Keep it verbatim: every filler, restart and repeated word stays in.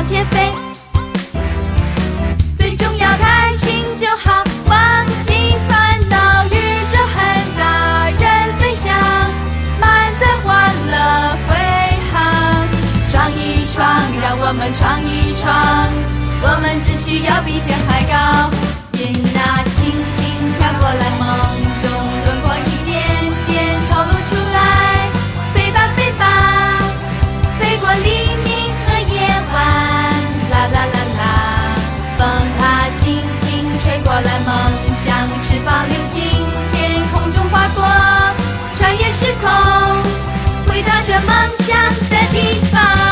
前飞。最重要开心就好，忘记烦恼，宇宙很大，人飞翔，满载欢乐挥航。闯一闯，让我们闯一闯，我们只需要比天还高。云啊轻轻飘过来，梦中轮廓一点点透露出来。飞吧飞吧，飞过黎明和夜晚，啦啦啦啦。风啊轻轻吹过来，梦想翅膀流星天空中划过，穿越时空，回到这梦想的地方。